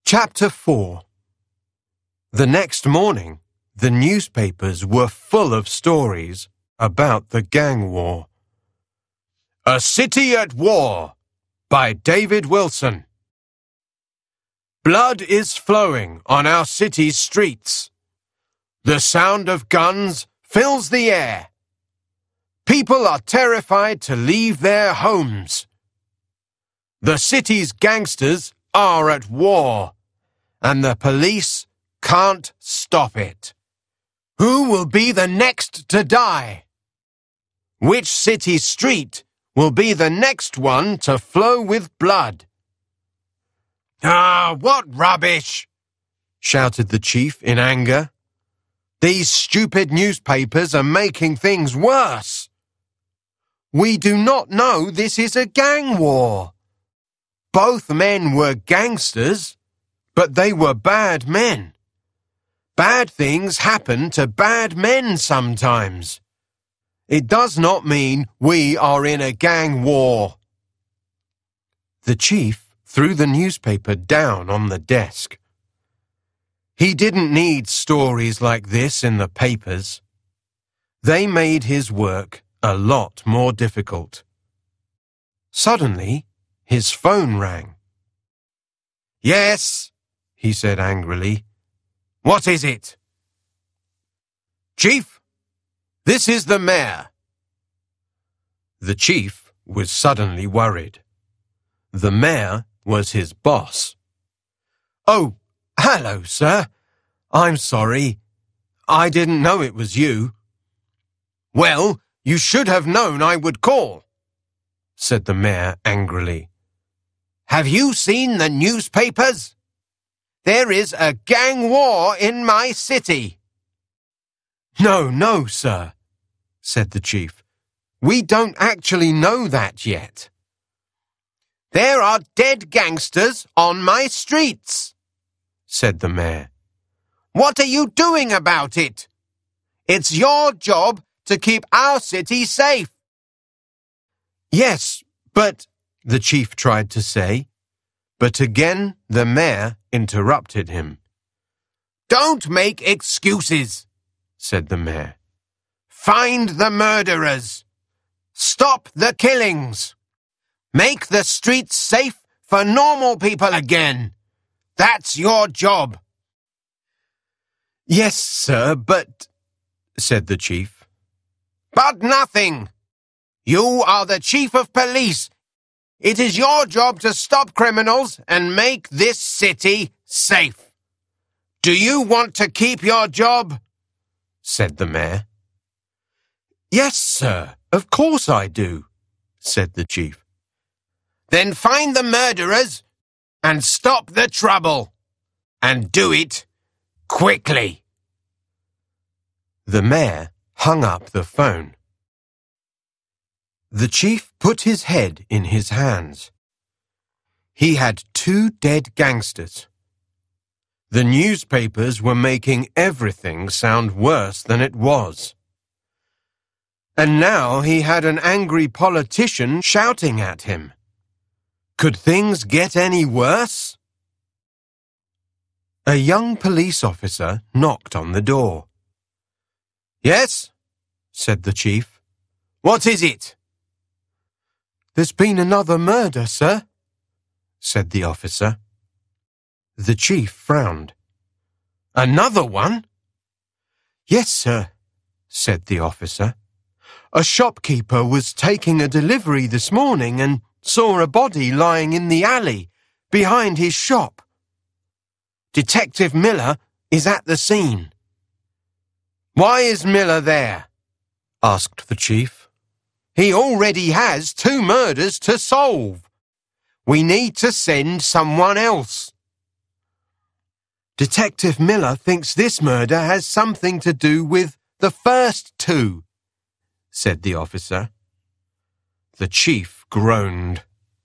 Chapter 4. The next morning, the newspapers were full of stories about the gang war. A City at War by David Wilson. Blood is flowing on our city's streets. The sound of guns fills the air. People are terrified to leave their homes. The city's gangsters are at war, and the police can't stop it. Who will be the next to die? Which city street will be the next one to flow with blood? "Ah, what rubbish!" shouted the chief in anger. "These stupid newspapers are making things worse. We do not know this is a gang war. Both men were gangsters, but they were bad men. Bad things happen to bad men sometimes. It does not mean we are in a gang war." The chief threw the newspaper down on the desk. He didn't need stories like this in the papers. They made his work a lot more difficult. Suddenly, his phone rang. "Yes," he said angrily. "What is it?" "Chief, this is the mayor." The chief was suddenly worried. The mayor was his boss. "Oh, hello, sir. I'm sorry. I didn't know it was you." "Well, you should have known I would call," said the mayor angrily. "Have you seen the newspapers? There is a gang war in my city." No, sir," said the chief. "We don't actually know that yet." "There are dead gangsters on my streets," said the mayor. "What are you doing about it? It's your job to keep our city safe." "Yes, but," the chief tried to say, but again the mayor interrupted him. "Don't make excuses," said the mayor. "Find the murderers. Stop the killings. Make the streets safe for normal people again. That's your job." "Yes, sir, but," said the chief. "But nothing. You are the chief of police. It is your job to stop criminals and make this city safe. Do you want to keep your job?" said the mayor. "Yes, sir, of course I do," said the chief. "Then find the murderers and stop the trouble. And do it quickly." The mayor hung up the phone. The chief put his head in his hands. He had 2 dead gangsters. The newspapers were making everything sound worse than it was. And now he had an angry politician shouting at him. Could things get any worse? A young police officer knocked on the door. "Yes," said the chief. "What is it?" "There's been another murder, sir," said the officer. The chief frowned. "Another one?" "Yes, sir," said the officer. "A shopkeeper was taking a delivery this morning and saw a body lying in the alley behind his shop. Detective Miller is at the scene." "Why is Miller there?" asked the chief. "He already has 2 murders to solve. We need to send someone else." "Detective Miller thinks this murder has something to do with the first 2, said the officer. The chief groaned.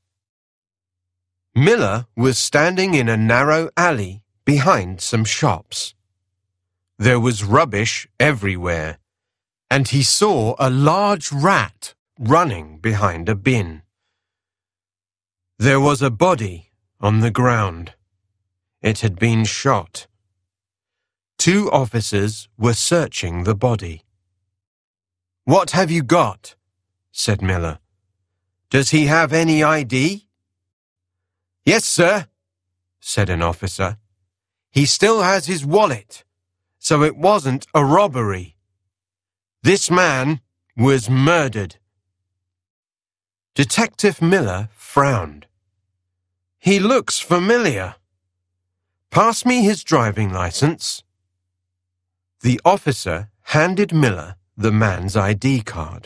Miller was standing in a narrow alley behind some shops. There was rubbish everywhere, and he saw a large rat running behind a bin. There was a body on the ground. It had been shot. 2 officers were searching the body. "What have you got?" said Miller. "Does he have any ID?" "Yes, sir," said an officer. "He still has his wallet, so it wasn't a robbery. This man was murdered." Detective Miller frowned. "He looks familiar. Pass me his driving license." The officer handed Miller the man's ID card.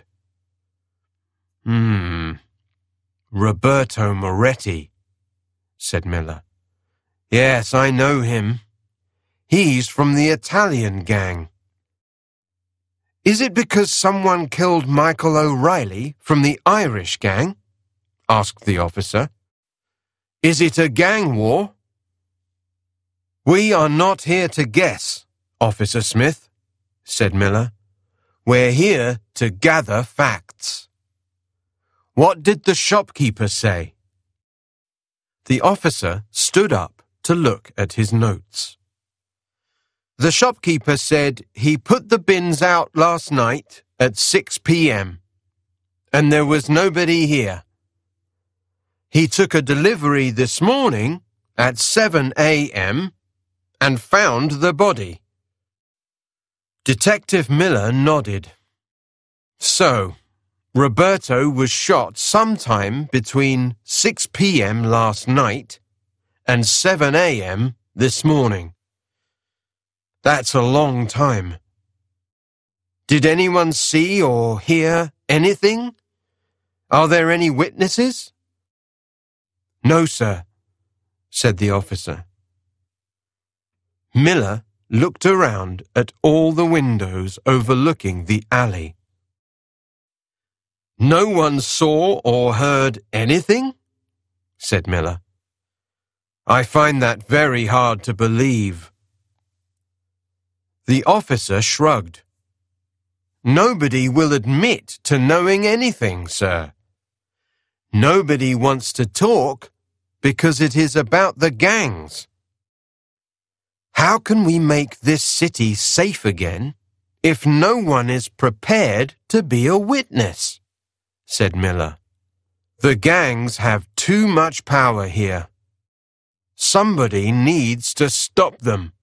Roberto Moretti," said Miller. "Yes, I know him. He's from the Italian gang." "Is it because someone killed Michael O'Reilly from the Irish gang?" asked the officer. "Is it a gang war?" "We are not here to guess, Officer Smith," said Miller. "We're here to gather facts." "What did the shopkeeper say?" The officer stood up to look at his notes. "The shopkeeper said he put the bins out last night at 6 p.m. and there was nobody here. He took a delivery this morning at 7 a.m. and found the body." Detective Miller nodded. "So, Roberto was shot sometime between 6 p.m. last night and 7 a.m. this morning. That's a long time. Did anyone see or hear anything? Are there any witnesses?" "No, sir," said the officer. Miller looked around at all the windows overlooking the alley. "No one saw or heard anything?" said Miller. "I find that very hard to believe." The officer shrugged. "Nobody will admit to knowing anything, sir. Nobody wants to talk because it is about the gangs. How can we make this city safe again if no one is prepared to be a witness?" said Miller. "The gangs have too much power here. Somebody needs to stop them."